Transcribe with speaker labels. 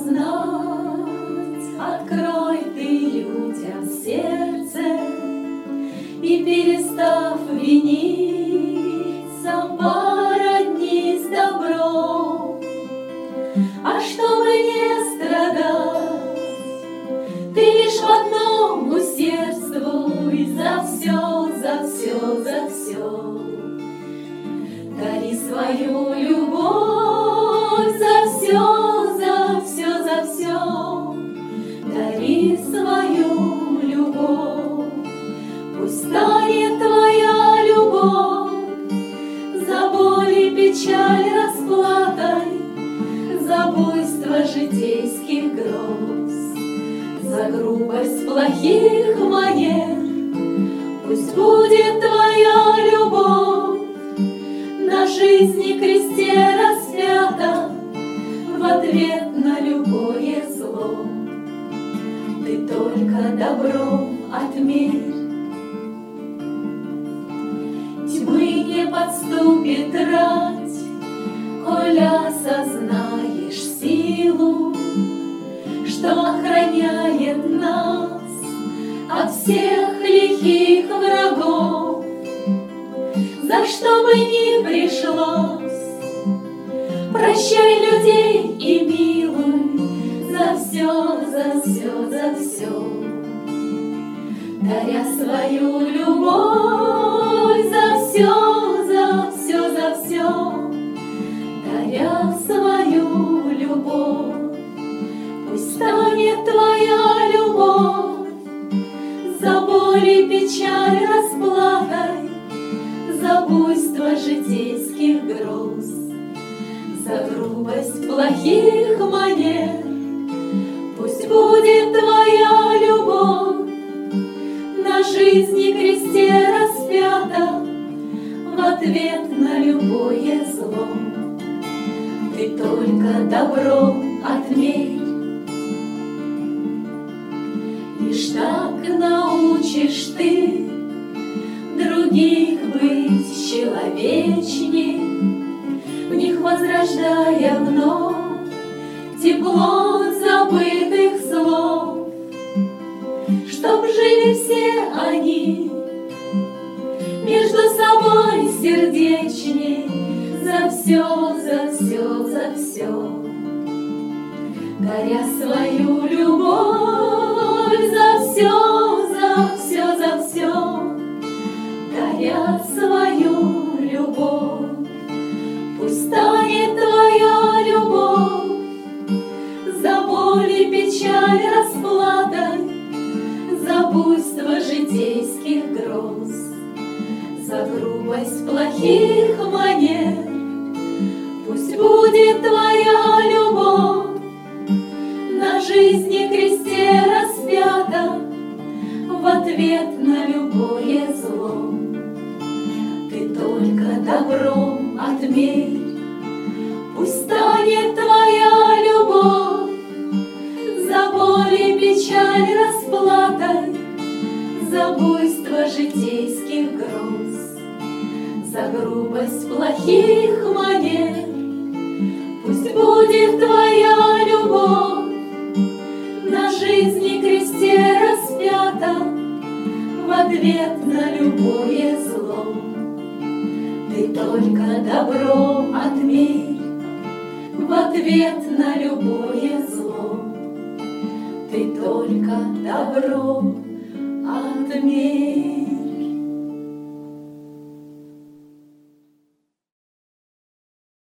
Speaker 1: познать, открой ты людям сердце, и, перестав виниться, породнись добром. А чтобы не страдать, ты лишь в одном усердствуй за все, за все, за все. Дари свою любовь за все, за все, за все. Дари свою любовь, пусть станет твоя любовь за боль и печаль расплатой, за буйство житейских гроз, за грубость плохих манер. Пусть будет твоя любовь на жизни кресте распята в ответ на любое зло. Ты только добром отмерь. Тьмы не подступит рать, коль осознаешь силу, что охраняет нас от всех лихих врагов. За что бы ни пришлось, прощай людей и милуй за все, за все, за все. Даря свою любовь за все, за все, за все. Даря свою любовь, пусть станет твоя любовь за боль и печаль расплатой, за буйство житейских гроз, за грубость плохих манер. Пусть будет твоя любовь на жизни кресте распята в ответ на любое зло. Ты только добром отмерь. Лишь так научишь ты других быть человечней, в них возрождая вновь тепло забытых слов, чтоб жили все они между собой сердечней за все, за все, за все. Даря свою любовь за все, за все, за все. Даря свою любовь, пусть станет твоя любовь за боль и печаль расплатой, за буйство житейских гроз, за грубость плохих манер. Пусть будет твоя любовь на жизни кресте распята в ответ на любое зло. Ты только добром отмерь. Пусть станет твоя любовь за боль и печаль расплатой, за буйство житейских гроз, за грубость плохих манер. Пусть будет твоя любовь на жизни кресте распята в ответ на любое зло. Ты только добром отмерь в ответ на любое зло. Ты только добром отмерь.